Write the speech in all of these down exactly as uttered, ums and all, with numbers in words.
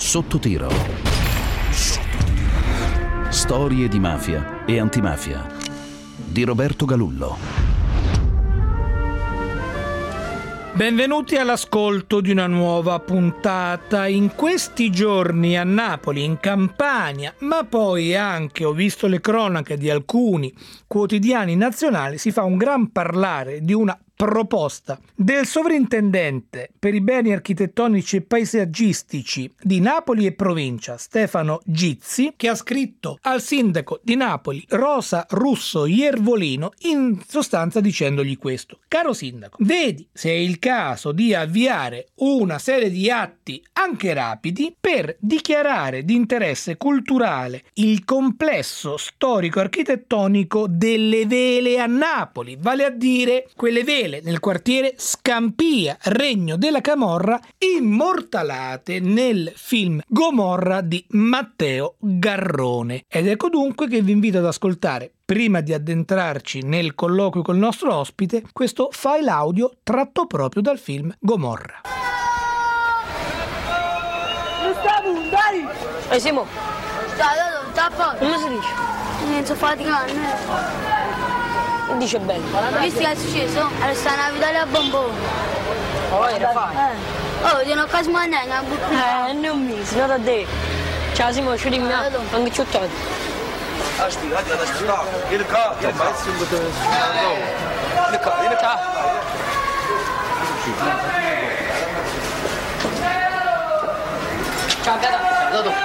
Sotto tiro. Storie di mafia e antimafia di Roberto Galullo. Benvenuti all'ascolto di una nuova puntata. In questi giorni a Napoli, in Campania, ma poi anche ho visto le cronache di alcuni quotidiani nazionali, si fa un gran parlare di una proposta del sovrintendente per i beni architettonici e paesaggistici di Napoli e provincia, Stefano Gizzi, che ha scritto al sindaco di Napoli, Rosa Russo Iervolino, in sostanza dicendogli questo: caro sindaco, vedi se è il caso di avviare una serie di atti anche rapidi per dichiarare di interesse culturale il complesso storico-architettonico delle Vele a Napoli, vale a dire quelle vele nel quartiere Scampia, Regno della Camorra, immortalate nel film Gomorra di Matteo Garrone. Ed ecco dunque che vi invito ad ascoltare, prima di addentrarci nel colloquio col nostro ospite, questo file audio tratto proprio dal film Gomorra. Dai! Ehi Simo! Dai, dai, tappa! Come si dice? Non so faticare, Che dice bene? visto che è successo? Resta una Vitale a bombone. Oh, era fai? Eh. Oh, ti non caso mangiare, una buttata. Eh, non mi, se no da te. Ciao Simo, ci rimane, anche ci ho tolto. Aspetta, aspetta, aspetta. Il capo, il capo. Il capo, il capo. Ciao, Gata.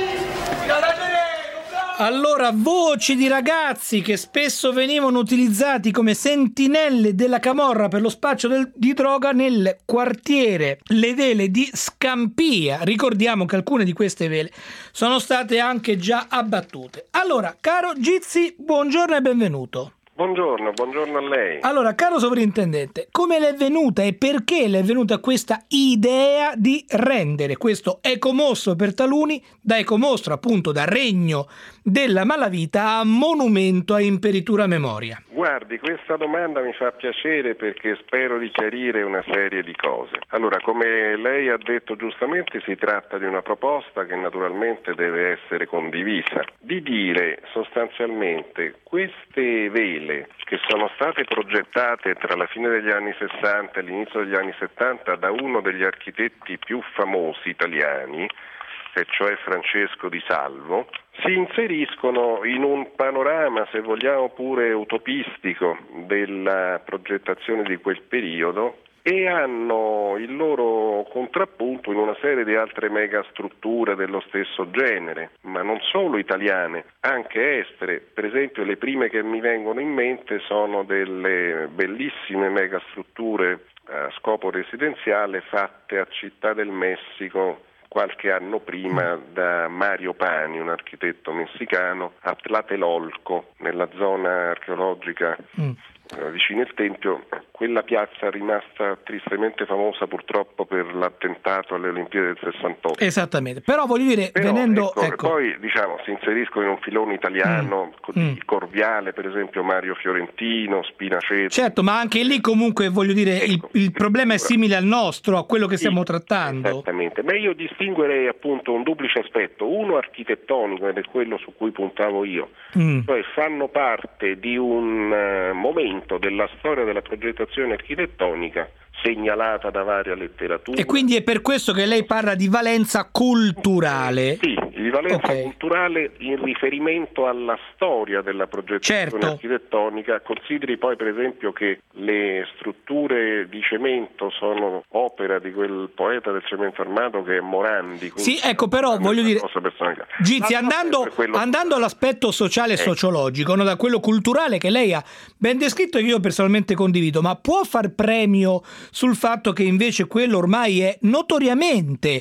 Allora, voci di ragazzi che spesso venivano utilizzati come sentinelle della Camorra per lo spaccio del, di droga nel quartiere Le Vele di Scampia. Ricordiamo che alcune di queste vele sono state anche già abbattute. Allora, caro Gizzi, buongiorno e benvenuto. Buongiorno, buongiorno a lei. Allora, caro sovrintendente, come le è venuta e perché le è venuta questa idea di rendere questo ecomostro per taluni, da ecomostro appunto, da regno della malavita, a monumento a imperitura memoria? Guardi, questa domanda mi fa piacere perché spero di chiarire una serie di cose. Allora, come lei ha detto giustamente, si tratta di una proposta che naturalmente deve essere condivisa. Di dire sostanzialmente queste vele che sono state progettate tra la fine degli anni sessanta e l'inizio degli anni settanta da uno degli architetti più famosi italiani, e cioè Francesco Di Salvo, si inseriscono in un panorama, se vogliamo pure utopistico, della progettazione di quel periodo e hanno il loro contrappunto in una serie di altre megastrutture dello stesso genere, ma non solo italiane, anche estere. Per esempio, le prime che mi vengono in mente sono delle bellissime megastrutture a scopo residenziale fatte a Città del Messico qualche anno prima da Mario Pani, un architetto messicano, a Tlatelolco, nella zona archeologica mm. vicino al Tempio. Quella piazza è rimasta tristemente famosa purtroppo per l'attentato alle Olimpiadi del sessantotto. Esattamente, però voglio dire, però, venendo... Ecco, ecco. Poi diciamo si inseriscono in un filone italiano, mm. di mm. Corviale, per esempio Mario Fiorentino, Spinaceto. Certo, ma anche lì comunque voglio dire ecco, il, il problema è simile al nostro, a quello che sì, stiamo trattando. Esattamente, ma io distinguerei appunto un duplice aspetto, uno architettonico, ed è quello su cui puntavo io, mm. cioè fanno parte di un uh, momento della storia della progettazione architettonica segnalata da varia letteratura. E quindi è per questo che lei parla di valenza culturale? Sì, di valenza okay. culturale in riferimento alla storia della progettazione certo. architettonica. Consideri poi per esempio che le strutture di cemento sono opera di quel poeta del cemento armato che è Morandi. Sì, ecco, però voglio dire, Gizzi, andando, andando all'aspetto sociale e eh. sociologico, no, da quello culturale che lei ha ben descritto e che io personalmente condivido, ma può far premio sul fatto che invece quello ormai è notoriamente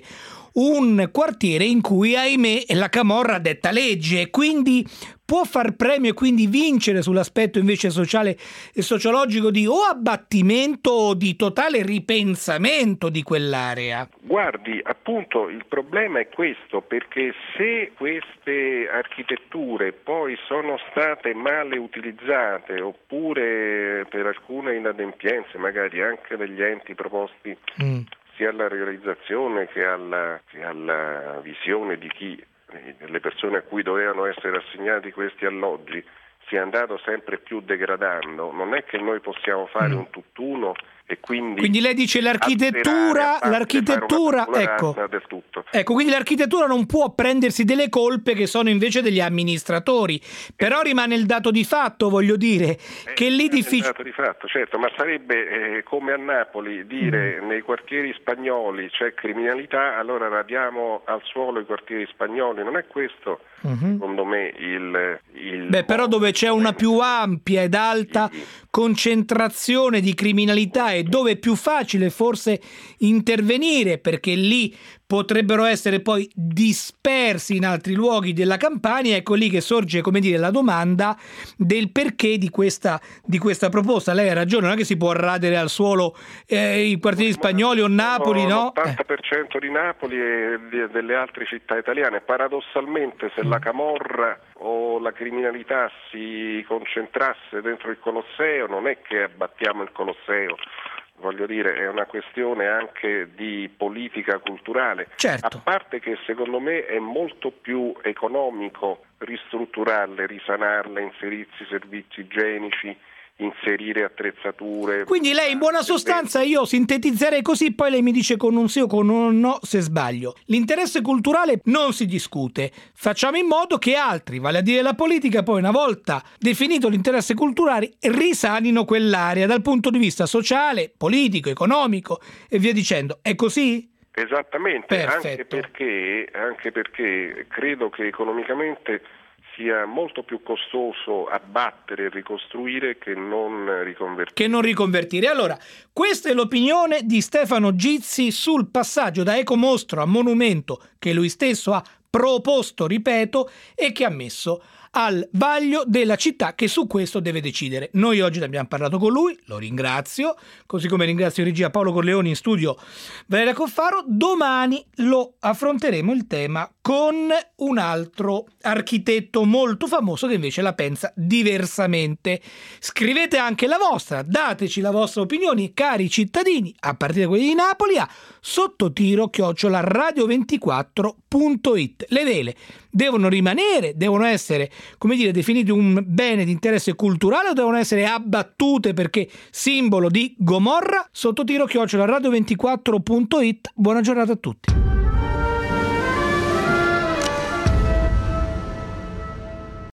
un quartiere in cui, ahimè, la Camorra detta legge, e quindi può far premio e quindi vincere sull'aspetto invece sociale e sociologico di o abbattimento o di totale ripensamento di quell'area? Guardi, appunto il problema è questo, perché se queste architetture poi sono state male utilizzate oppure per alcune inadempienze magari anche degli enti proposti mm. sia alla realizzazione che alla, che alla visione di chi, le persone a cui dovevano essere assegnati questi alloggi, sia andato sempre più degradando. Non è che noi possiamo fare mm. un tutt'uno e quindi quindi lei dice l'architettura l'architettura ecco del tutto. ecco quindi l'architettura non può prendersi delle colpe che sono invece degli amministratori, però rimane il dato di fatto, voglio dire eh, che lì difficile. Il dato di fatto, certo, ma sarebbe eh, come a Napoli dire mm. nei quartieri spagnoli c'è criminalità, allora radiamo al suolo i quartieri spagnoli. Non è questo mm-hmm. secondo me il, il beh però dove c'è una più ampia ed alta concentrazione di criminalità e dove è più facile forse intervenire, perché lì potrebbero essere poi dispersi in altri luoghi della Campania. Ecco lì che sorge, come dire, la domanda del perché di questa, di questa proposta. Lei ha ragione, non è che si può radere al suolo eh, i quartieri spagnoli o Napoli, no? l'ottanta per cento di Napoli e delle altre città italiane. Paradossalmente, se la camorra o la criminalità si concentrasse dentro il Colosseo, non è che abbattiamo il Colosseo. Voglio dire, è una questione anche di politica culturale, certo. A parte che secondo me è molto più economico ristrutturarle, risanarle, inserirsi servizi igienici, inserire attrezzature. Quindi lei in buona sostanza, io sintetizzerei così, poi lei mi dice con un sì o con un no se sbaglio. L'interesse culturale non si discute, facciamo in modo che altri, vale a dire la politica, poi una volta definito l'interesse culturale risanino quell'area dal punto di vista sociale, politico, economico e via dicendo. È così? Esattamente. Perfetto. Anche perché, anche perché credo che economicamente sia molto più costoso abbattere e ricostruire che non riconvertire. Che non riconvertire. Allora, questa è l'opinione di Stefano Gizzi sul passaggio da ecomostro a monumento che lui stesso ha proposto, ripeto, e che ha messo al vaglio della città, che su questo deve decidere. Noi oggi ne abbiamo parlato con lui, lo ringrazio, così come ringrazio in regia Paolo Corleoni, in studio Valeria Coffaro. Domani lo affronteremo il tema con un altro architetto molto famoso che invece la pensa diversamente. Scrivete anche la vostra, dateci la vostra opinione, cari cittadini, a partire da quelli di Napoli, a sottotiro chiocciola radio ventiquattro punto it. Le vele devono rimanere, devono essere, come dire, definite un bene di interesse culturale o devono essere abbattute perché simbolo di Gomorra? Sottotiro chiocciola radio ventiquattro punto it. Buona giornata a tutti.